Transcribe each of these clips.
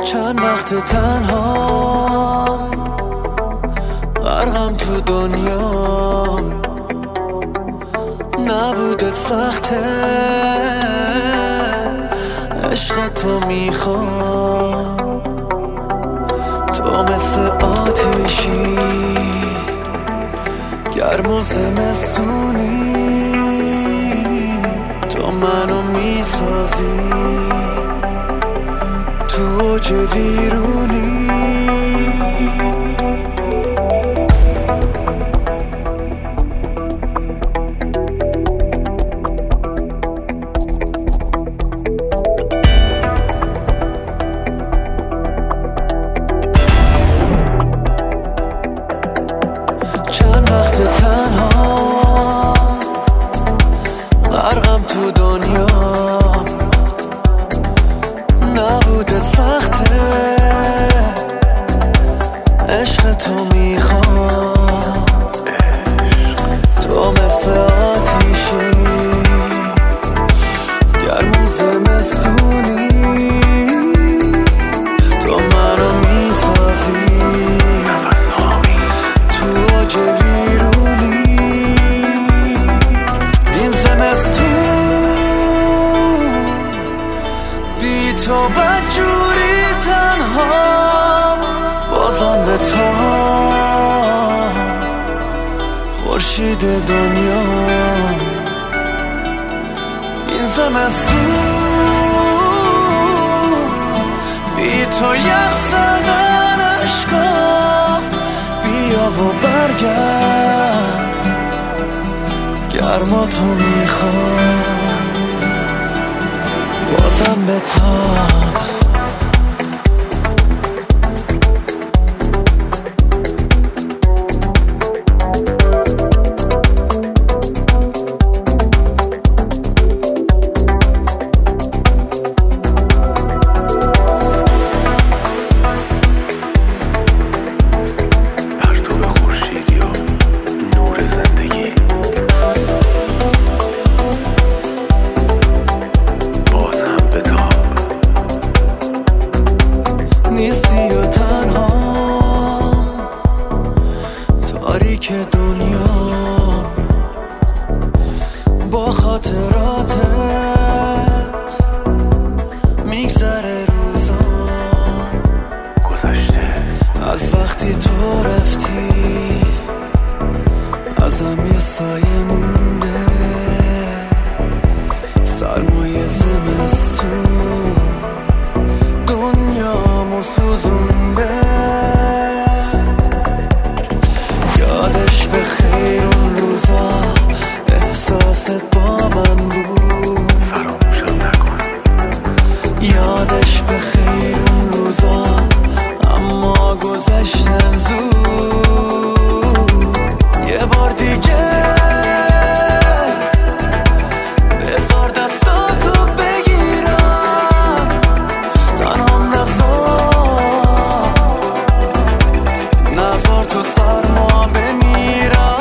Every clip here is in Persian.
چند وقت تنهام، غرقم تو دنیام، نبوده سخته، عشق تو میخوام. تو مثل آتیشی گرم و زمستونی، تو منو میسازی تو اوج ویرونی. چند وقت تنهام، غرقم تو دنیام، نبوده سخته، عشق تو میخوام. تو مثل آتیشی گرم و زمستونی، تو منو میسازی تو اوج ویرونی. این زمستون بی تو بدجوری تنهام، بازم به تا خورشید دنیام. این زمستون بی تو یخ زدن عشقام، بیا و برگرد گرما تو میخوام، بازم به تاب. نیستی و تنها تاریک دنیا، با خاطراتت میگذره روزا، گذشته از وقتی تو رفتی، ازم یه سایه مونده، سرمایه زمستون دنیامو سوزونده. یادش به خیر اون روزا، احساست با من بود، فراموشم نکن. یادش به خیر اون روزا، اما گذشتن زود. یه بار دیگه بذار دستاتو بگیرم، تنهام نذار تو سرما بمیرم.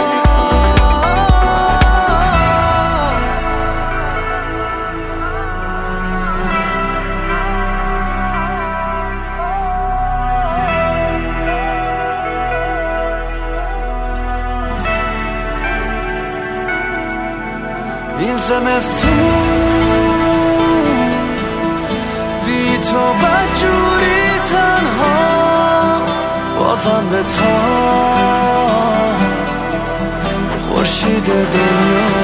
این زمستون بی تو بدجوری تنها، بازم به تا خورشید دنیا.